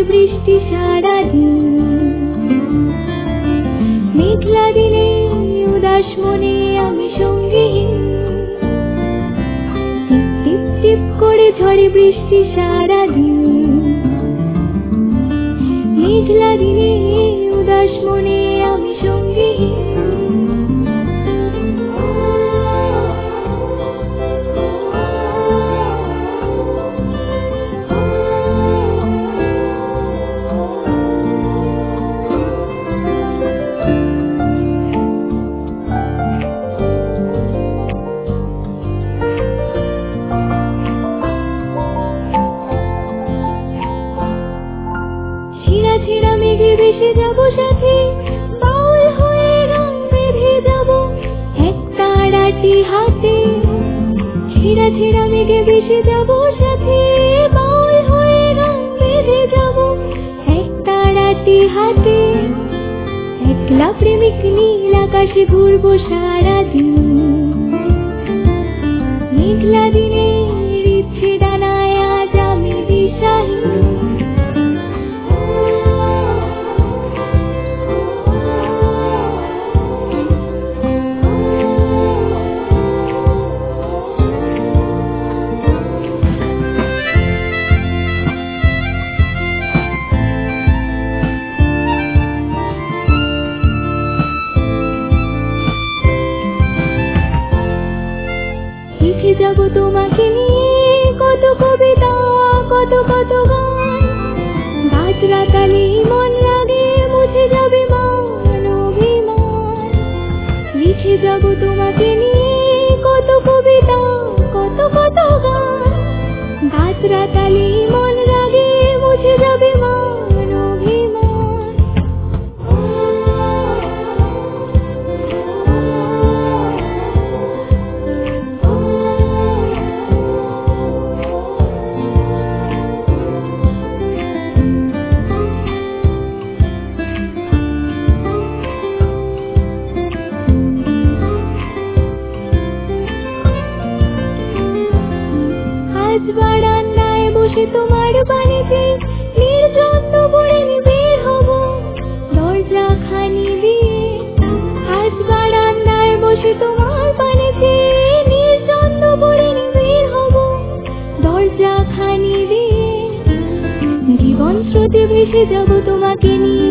বৃষ্টি সারাদিন। মেঘলা দিনে উদাস মনে আমি সঙ্গীহীন। টিপ টিপ টিপ করে ঝরে বৃষ্টি সারাদিন। মেঘলা দিনে উদাস মনে আমি সঙ্গীহীন। ছিঁড়া ছিঁড়া মেঘে ভেসে যাব সাথে, বাউল হয়ে গান বেঁধে যাব এক তারাটি হাতে। ছিঁড়া ছিঁড়া মেঘে ভেসে যাব সাথে, বাউল হয়ে গান বেঁধে যাব এক তারাটি হাতে। একলা প্রেমিক নীল আকাশে ঘুরবো সারাদিন। মেঘলা দিনে ইচ্ছে ডানায় আজ আমি দিশাহীন। লিখে যাব তোমাকে নিয়ে কত কবিতা, কত কত গান। গাছ রাতালি মন লাগে মুছে যাবে মান অভিমান। লিখে যাব তোমাকে নিয়ে কত কবিতা, কত কত গান। গাছ রাতালি মন লাগে মুছে যাবে মান অভিমান। আজ বারান্দায় বসে তোমার বাড়িতে নির্জন্য পড়ে বের হব দরজা খানি দিয়ে। আজ বারান্দায় বসে তোমার বাড়িতে নির্জন্য পড়ে বের হব দরজা খানি দিয়ে। জীবন স্রোতে ভেসে যাব তোমাকে নিয়ে।